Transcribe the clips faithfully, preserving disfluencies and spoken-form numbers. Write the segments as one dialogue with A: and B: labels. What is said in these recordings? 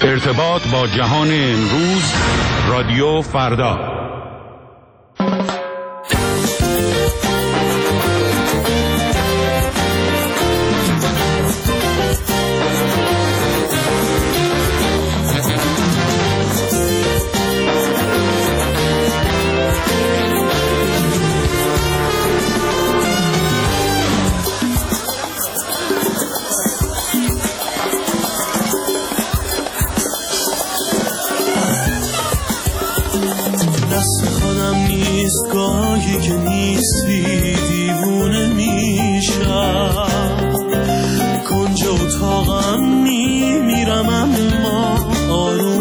A: ارتباط با جهان امروز، رادیو فردا.
B: گاهی که نیستی دیوونه میشم، کنج اتاقم میمیرم اما آروم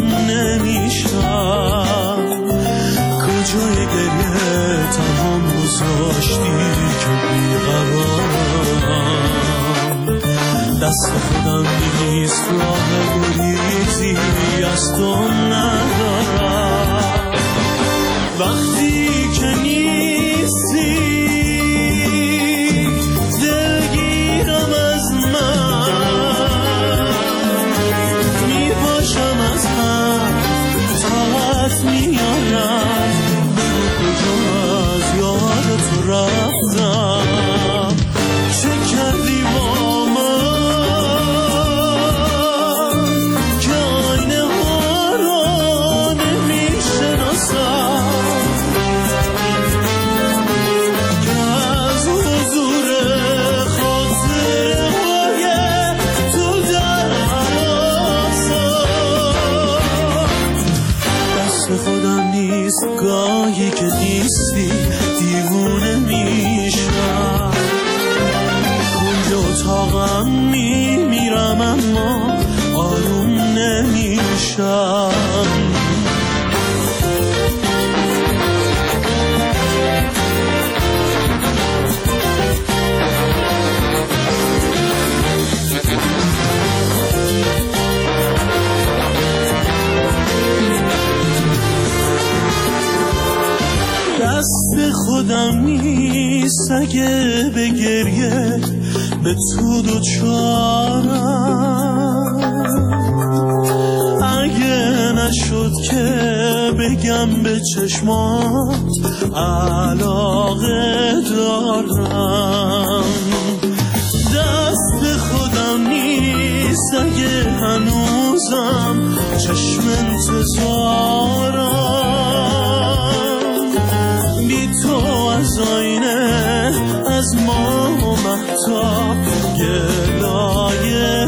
B: نمیشم. کجای گریه تمام گذاشتی که بیقرارم، دست خودم نیست راه گریزی از تو ندارم. وقتی که نیستی دلگیرم از من، میپاشم از هم طاقت میارم، بگو کجا از یاد تو رفتم، چه کردی با من که آینه ها رو نمیشناسم، گاهی که نیستی دیوونه میشم، کنج اتاقم میمیرم اما آروم نمیشم. دست خودم نیست اگه به گریه به تو دوچارم، اگه نشد که بگم به چشمات علاقه دارم. دست خودم نیست اگه هنوزم چشم انتظارم، بی تو از آینه از ما و مهتاب گلایه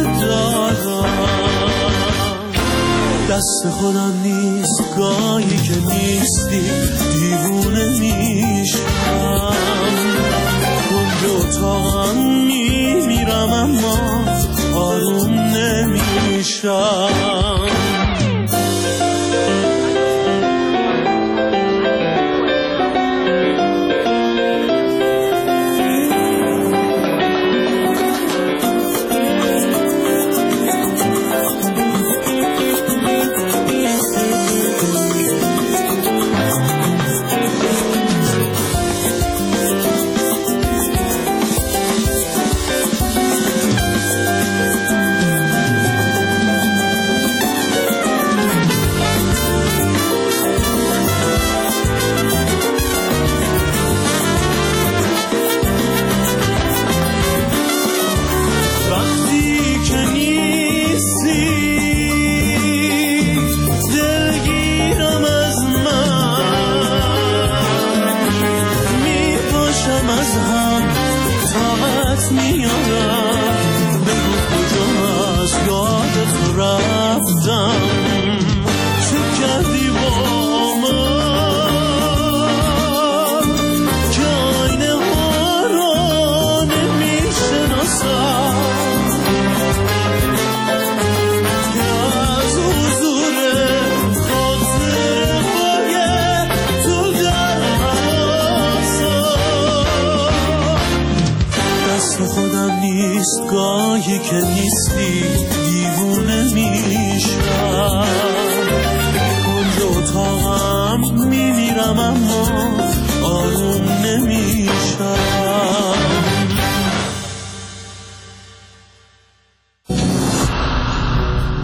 B: دارم. دست خودم نیست گاهی که نیستی دیوونه میشم، کنج اتاقم میمیرم اما آروم نمیشم.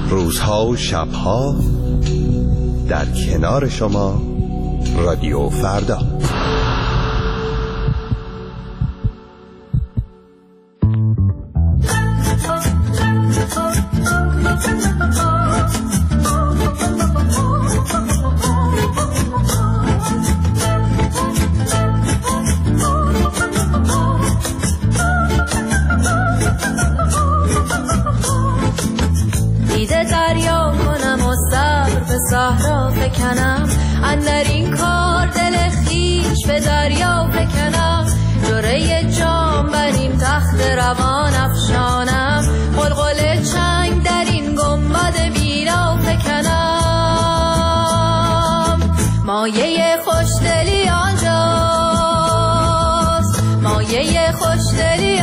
C: روزها و شبها در کنار شما رادیو فردا.
D: صحرا فکنم اندر این کار دل خیش به دریا فکنم، جوره جام بر این تخت روان افشانم، قلقل چنگ در این گنبد بینا فکنم. مایه خوشدلی آنجاست، مایه خوشدلی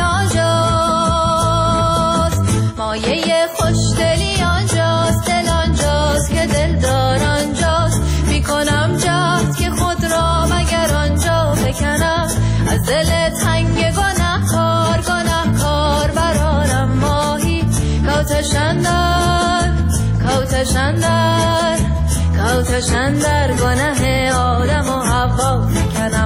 D: آنجاست، مایه خوشدلی آنجاست، دل آنجاست که دل دار آنجاست. میکنم جهد که خود را مگر آنجا بکنم، از دل تنگ گناه کار گناه کار برارم ماهی، کوتشندر کوتشندر کوتشندر گناه آدم و حوا بکنم.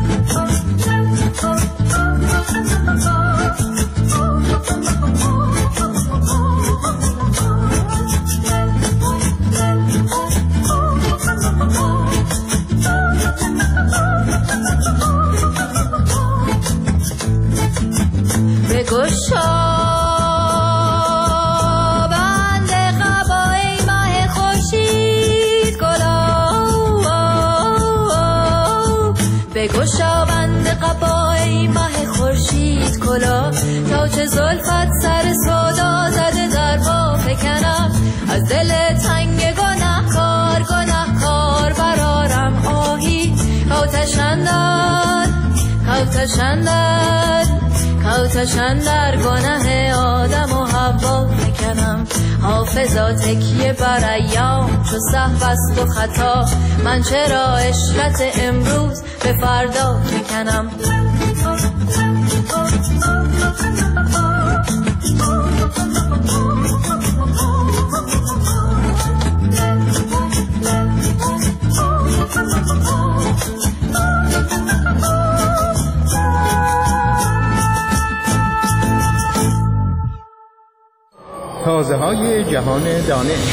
D: بگشا بند قبای ماه خورشید گلا، بگشا بند قبای ماه خورشید کلا، تا چه زلفت سر سودا زده در پا فکنم، از دل تنگ گناه کار گناه کار برارم آهی، کوتشندر کوتشندر کوتشندر گناه آدم و حوا فکنم. حافظا تکیه بر ایام چو سهو است و خطا، من چرا عشرت امروز به فردا فکنم.
E: تازه های جهان دانش.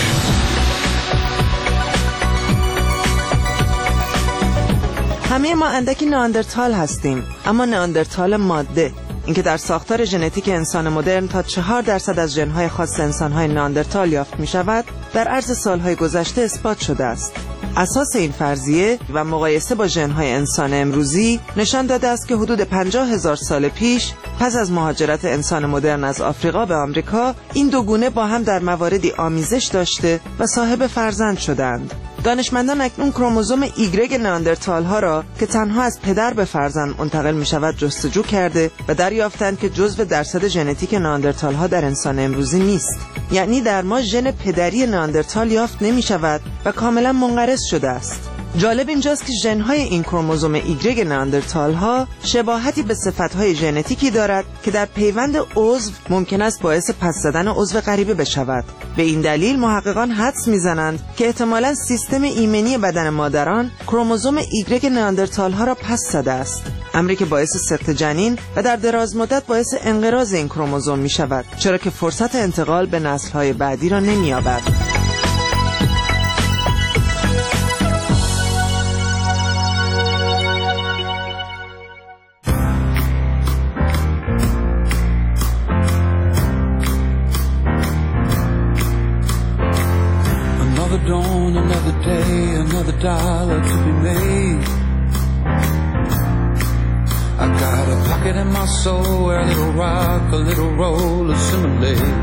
F: همه ما اندکی نئاندرتال هستیم، اما نئاندرتال ماده، اینکه در ساختار ژنتیک انسان مدرن تا چهار درصد از ژن‌های خاص انسان‌های نئاندرتال یافت می‌شود، در عرض سال‌های گذشته اثبات شده است. اساس این فرضیه و مقایسه با ژن‌های انسان امروزی نشان داده است که حدود پنجاه هزار سال پیش پس از مهاجرت انسان مدرن از آفریقا به آمریکا، این دو گونه با هم در مواردی آمیزش داشته و صاحب فرزند شدند. دانشمندان اکنون کروموزوم ایگرگ نئاندرتال ها را که تنها از پدر به فرزند منتقل می شود جستجو کرده و دریافتند که جزو درصد ژنتیک نئاندرتال ها در انسان امروزی نیست. یعنی در ما ژن پدری نئاندرتال یافت نمی شود و کاملا منقرض شده است. جالب اینجاست که ژن‌های این کروموزوم ایگرگ نئاندرتال ها شباهتی به صفت‌های ژنتیکی دارد که در پیوند عضو ممکن است باعث پس زدن عضو غریبه بشود. به این دلیل محققان حدس می‌زنند که احتمالاً سیستم ایمنی بدن مادران کروموزوم ایگرگ نئاندرتال ها را پس زده است، امری که باعث سقط جنین و در دراز مدت باعث انقراض این کروموزوم می‌شود، چرا که فرصت انتقال به نسل‌های بعدی را نمی‌یابد.
B: Dawn, another day, another dollar to be made. I got a pocket in my soul where a little rock, a little roll assimilate.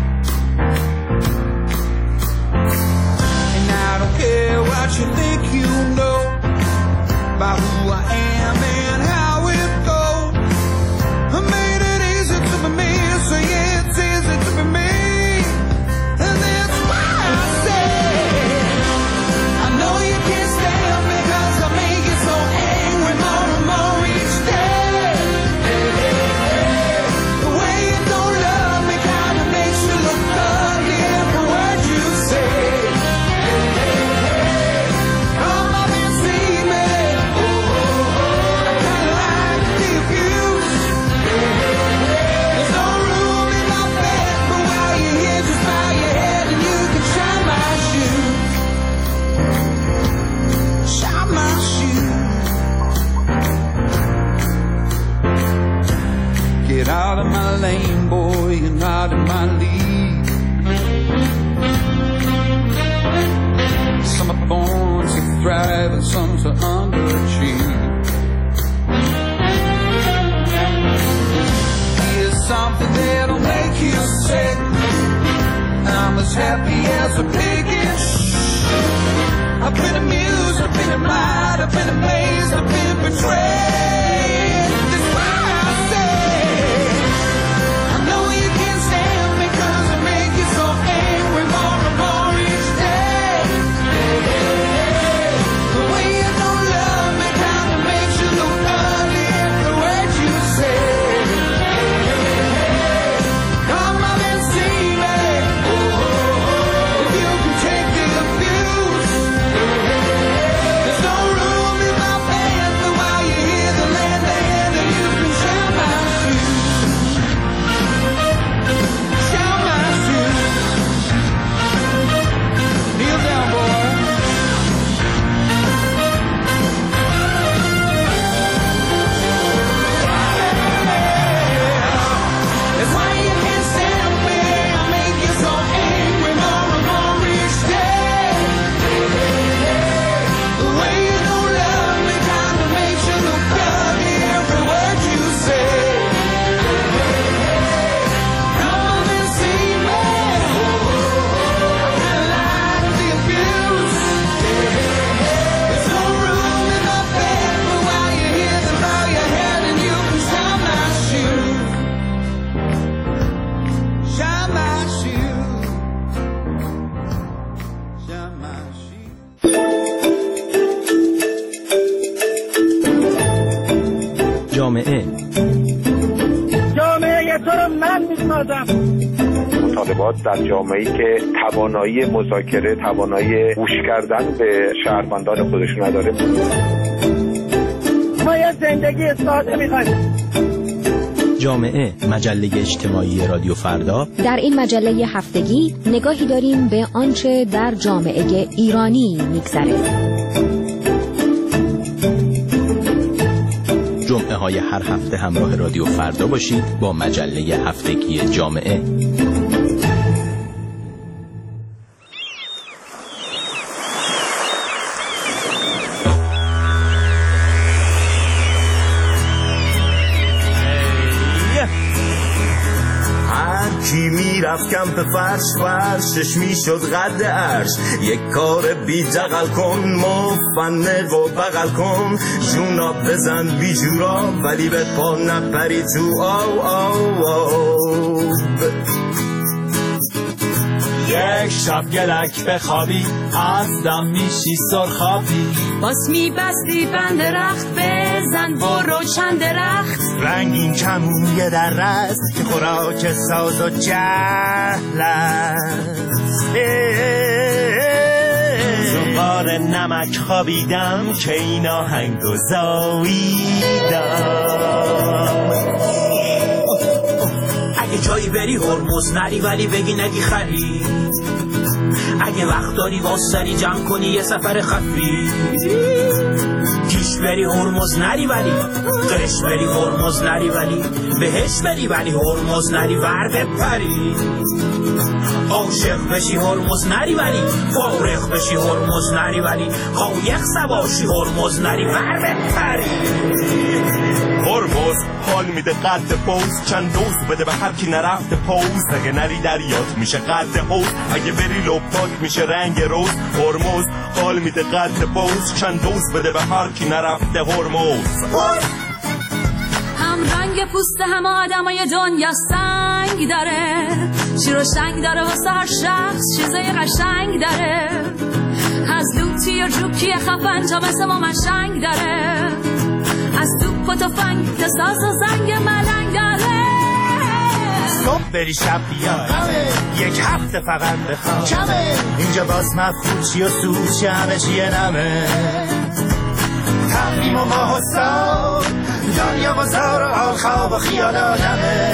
B: And I don't care what you think you know about who I am and how it goes. I made it easy to be me, so yeah, it's easy to be me. And that's why I say more and more each day. Hey, hey, hey. The way you don't love me kinda makes as happy as a pig in shh. I've been amused, I've been admired, I've been amazed, I've been betrayed. That's why I say I know you can't stand me, cause I make you so angry more and more each day. The way you don't love me kinda makes you look ugly every word you say. Come up and see me, if you can take the abuse. There's no room in my pants, but while you're here the land hand and you can shine my shoes. Shine my shoes. Kneel down, boy. That's why you can't stand me. I make you so angry more and more each day. The way you don't love me kinda makes you look ugly every word you say. Come on and see me. I kinda like the abuse. There's no room in my bed, but while you're here, then bow your head and you can shine my shoes. Shine my shoes. Shine my shoes.
G: جامعه
H: جامعه تو رو من میسازم.
I: مطالبات در جامعه‌ای که توانایی مذاکره، توانایی گوش کردن به شهروندان خودشون نداره.
H: ما یه زندگی ساده میخوایم.
G: جامعه مجله اجتماعی رادیو فردا.
J: در این مجله هفتگی نگاهی داریم به آنچه در جامعه ایرانی میگذره.
G: جمعه های هر هفته همراه رادیو فردا باشید با مجله هفتگی جامعه.
K: کی میرفت کمپ فرش فرشش میشد قد عرش. یک کار بی دقل کن، مفنه و بغل کن، جونا بزن بی جورا ولی به پا نپری تو آو آو آو. یک شب گلک بخوابی از دم میشی سرخابی.
D: باز میبستی بند رخت بزن برو چند درخت.
K: رنگین کمونیه در رست که خوراک ساز و جهل است. زنبار نمک خوابیدم که این آهنگ و زاییدم.
L: اگه جایی بری هرمز نری ولی بگی نگی خری. اگه وقت داری واسری جمع کنی یه سفر خفی. کیش بری هرمز نری ولی قرش بری هرمز نری ولی بهش بری ولی هرمز نری ور بپری. عاشق بشی هرمز نری ولی فارغ بشی هرمز نری ولی قایق سواشی هرمز نری ور بپری.
K: هرمز حال میده قد پوز، چند دوز بده به هر کی نرفته پوز. اگه نری دریات میشه قد حوز، اگه بری لپات میشه رنگ روز. هرمز حال میده قد پوز، چند دوز بده به هر کی نرفته هرمز.
D: هم رنگ پوست هم آدمای دنیا سنگ داره، شیر و شنگ داره واسه هر شخص چیزای قشنگ داره. از لوتی و جوکی خفن تا مثل ما مشنگ داره، از دوپ و تفنگ تا ساز و زنگ ملنگ داره.
K: صبح بری شب بیاد یک هفته فقط بخواب کمه. اینجا باز مفروشی و سوچی همه چیه نمه. تقویم و ماه و سال دنیا با زار و حال خواب و خیال آدمه.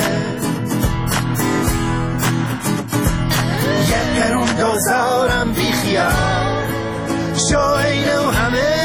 K: یه پرون دوزارم بی خیال شو اینو همه.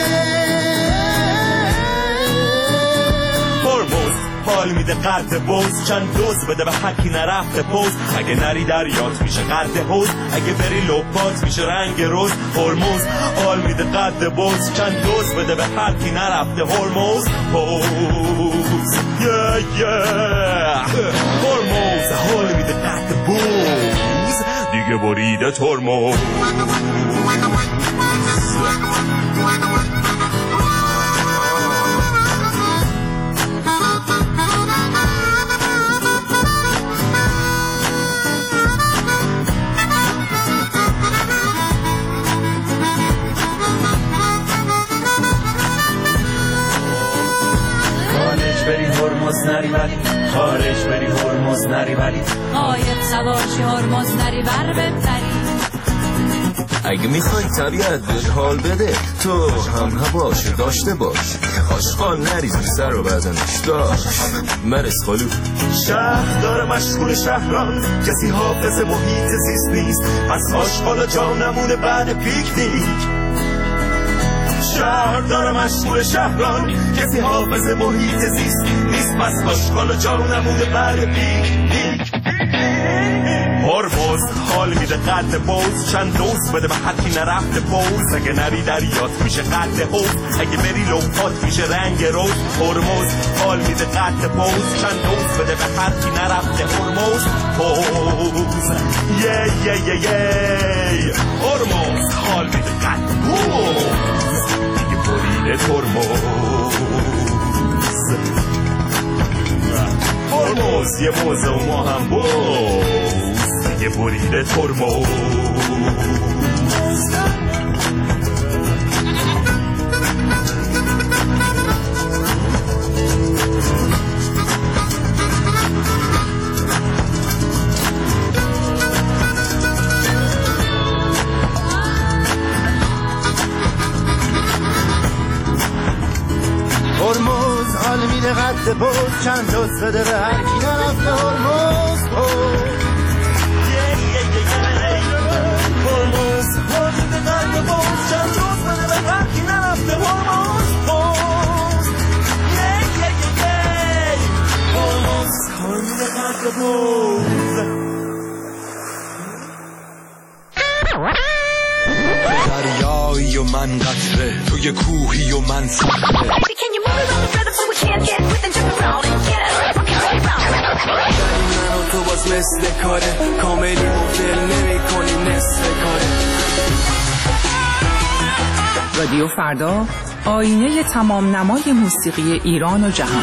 K: هرمز حال میده قد بوز، چند دوز بده به حکی نرفته پوز. اگه نری دریات میشه قد حوز، اگه بری لپات میشه رنگ روز. هرمز حال میده قد بوز، چند دوز بده به حکی نرفته هرمز پوز. yeah, yeah. هرمز حال میده قد بوز، دیگه دیگه بریده ترمز.
L: نری ولی خارج بری هرمز نری ولی
D: قایق سوارشی هرمز نری بر ببری.
M: اگه میخوای طبیعت بهت حال بده تو هم هواش داشته باش. آشغال نریزی سر و بدنش داشت مرس خالو.
K: شهر داره مشغول شهران کسی حافظ محیط زیست نیست پس آشغال جا نمونه بعد پیکنیک. شهر داره مشغول شهران کسی حافظ محیط زیست نیست پس آشغال جا نمونه بعد پیکنیک. هرمز حال میده قد بوز چند دوز بده به حتی نرفته بوز. اگه نری دریات میشه قد حوز اگه بری لوپات میشه رنگ روز. هرمز حال میده قد بوز چند دوز بده به حتی نرفته هرمز بوز. یه یه یه یه هرمز حال میده قد بوز دیگه بریده ترمز. هرمز یه موزه و ما هم بوز دیگه بریده ترمز.
B: هرمز حال میده قد بوز چند دوست بده به هر کی نرفته هرمز.
K: هرمز حال میده قد بوز چند دوست بده به هر کی نرفته هرمز. هرمز حال میده قد بوز.
N: دریایی و من قطره توی کوهی و من صخره. من و تو باز مثل کاره کاملی مدل نمی کنی نصف کاره.
O: رادیو فردا آینه تمام نمای موسیقی ایران و جهان.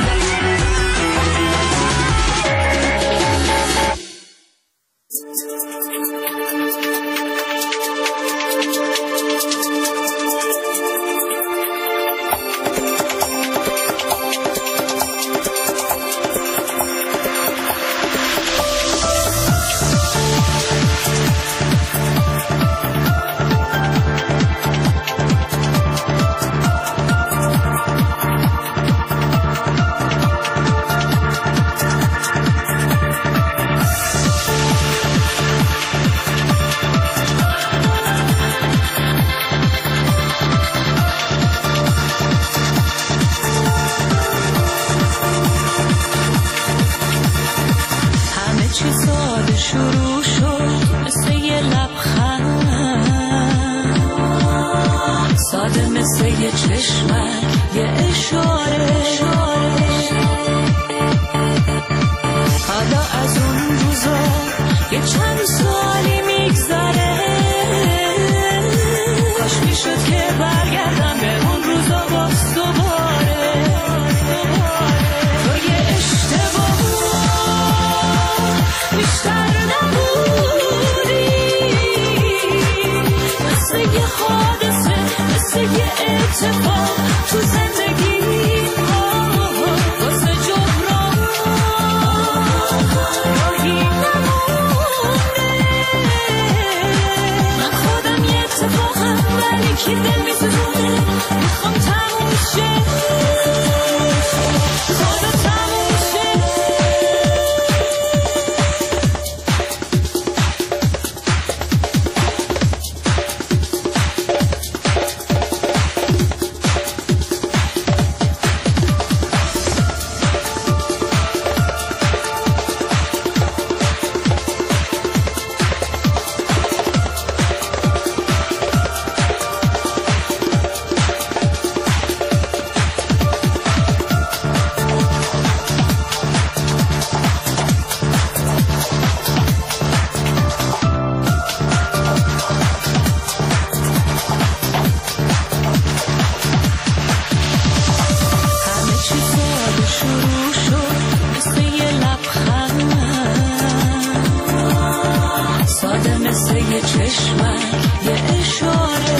D: کمک یه اشاره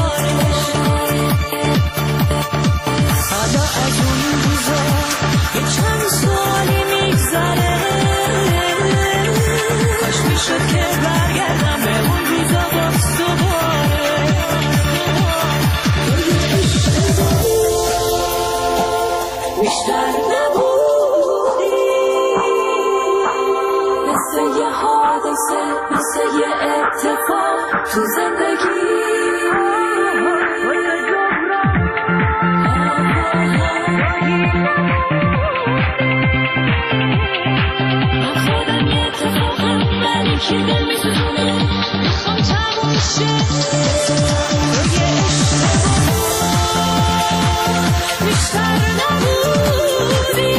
D: حالا از اون روزا یه چند سالی میگذره کاش میشد که برگردم به اون روزا باز دوباره بیشتر نبودی مثل یه حادثه مثل یه اتفاق تو زندگی من خودم یه اتفاقم ولی که دل میزونه میخوام تموم شه یه اشتباه بیشتر نبودی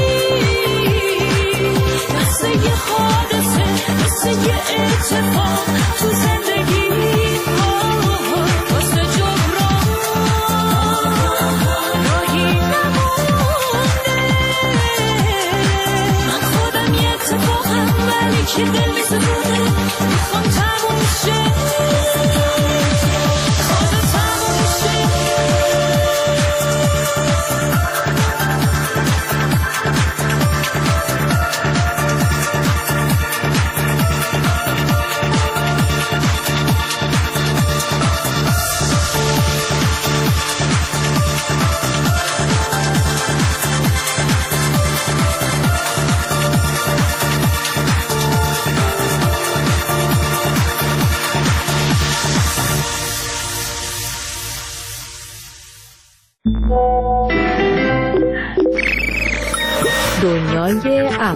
D: مثل یه حادثه مثل یه اتفاق تو زندگی واسه جبران راهی نمونده من خودم یه اتفاقم ولی که دل میزونه میخوام تموم شه خواب تموم شه
J: دنیای اپ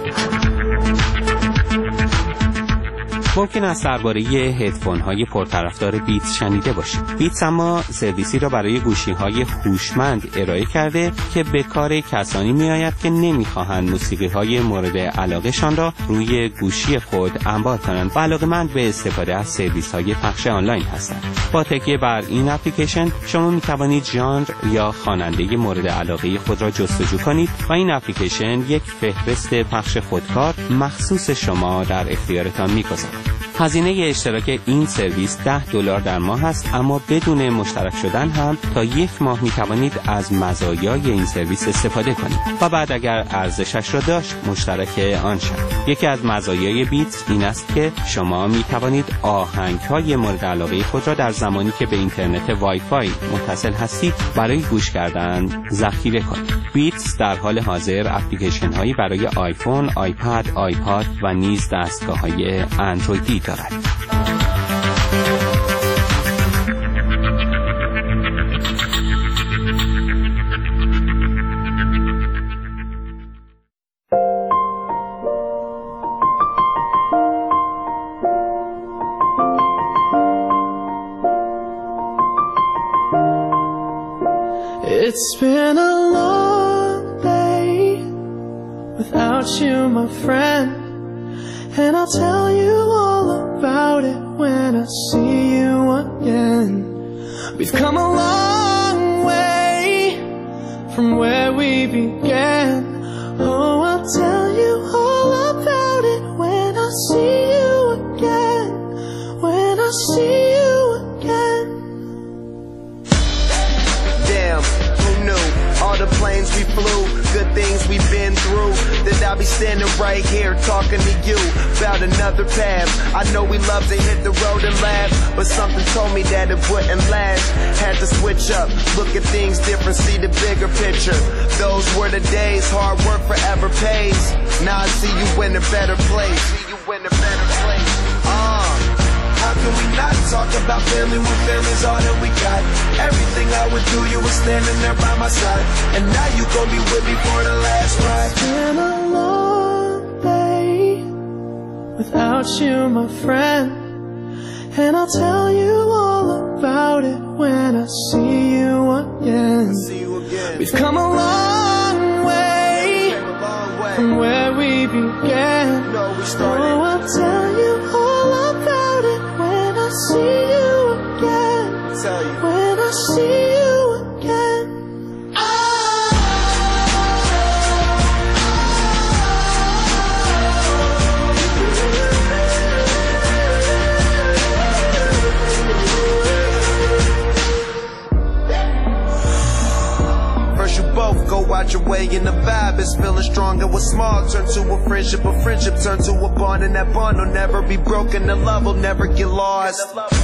P: ممکن است درباره هدفون های پرطرفدار بیتس شنیده باشید. بیتس اما سرویسی را برای گوشی های هوشمند ارائه کرده که به کار کسانی می آید که نمی خواهند موسیقی های مورد علاقهشان را روی گوشی خود انبار کنند و علاقه‌مند به استفاده از سرویس های پخش آنلاین هستند. با تکیه بر این اپلیکیشن شما می توانید ژانر یا خواننده مورد علاقه خود را جستجو کنید و این اپلیکیشن یک فهرست پخش خودکار مخصوص شما در اختیارتان می‌گذارد. هزینه اشتراک این سرویس ده دلار در ماه است، اما بدون مشترک شدن هم تا یک ماه می توانید از مزایای این سرویس استفاده کنید و بعد اگر ارزشش را داشت مشترک آن شد. یکی از مزایای بیتس این است که شما می توانید آهنگ های مورد علاقه خود را در زمانی که به اینترنت وای فای متصل هستید برای گوش کردن ذخیره کنید. بیتس در حال حاضر اپلیکیشن هایی برای آیفون، آیپد، آیپاد و نیز دستگاه های اندرویدی دارد.
Q: It's been a long day without you, my friend, and I'll tell you all about it when I see you again. We've come a long way from where we began. Oh, I'll tell you all about it when I see you again, when I see you again.
R: Damn, who knew? All the planes we flew, good things we've been through, that I'll be standing right here talking to you about another path. I know we love to hit the road and laugh, but something told me that it wouldn't last. Had to switch up, look at things different, see the bigger picture. Those were the days, hard work forever pays. Now I see you in a better place. See you in a better place. Uh, how can we not talk about family when family's all that we got? Everything I would do, you were standing there by my side, and now you gon' be with me for the last ride.
Q: It's been a long day without you, my friend, and I'll tell you all about it when I see you again.
R: See you again.
Q: We've come a long way from where we began.
R: No, we started.
Q: Oh, I'll tell you all about it when I see you again.
R: Tell you.
Q: When I see you again.
R: way and the vibe is feeling strong. And what's small turn to a friendship, a friendship turn to a bond, and that bond will never be broken, the love will never get lost.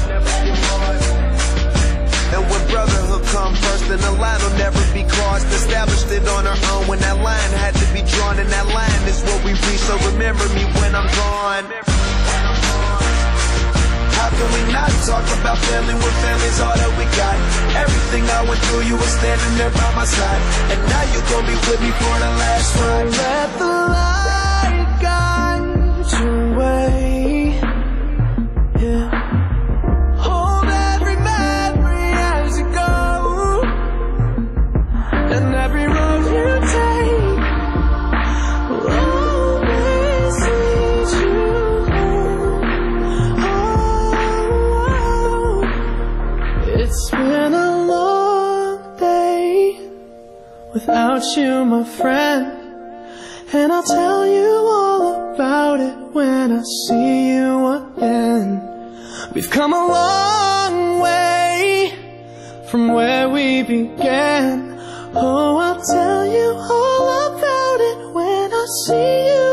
R: And when brotherhood come first, then the line will never be crossed. Established it on our own when that line had to be drawn, and that line is what we reach, so remember me when I'm gone. How can we not talk about family when family's all that we got? Everything I went through, you were standing there by my side, and now you gon' be with me for the last ride.
Q: Let the light guide your way, yeah. Hold every memory as you go, and every road you take will always lead you home. Oh, it's been a long day without you, my friend, and I'll tell you all about it when I see you again. We've come a long way from where we began. Oh, I'll tell you all about it when I see you